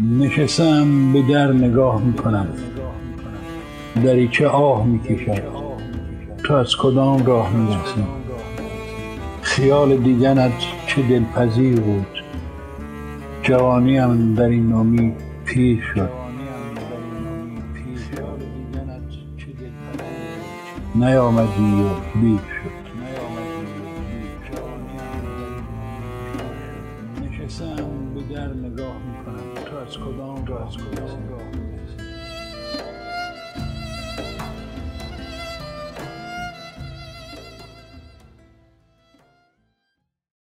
نشستم به در نگاه میکنم، دریچه آه میکشد. تو از کدام راه میرسی؟ خیال دیدنت چه دلپذیر بود. جوانیم در این امید پیر شد. نیامدی و دیر شد. نشستم به در نگاه میکنم، تو از کدام راه میرسی؟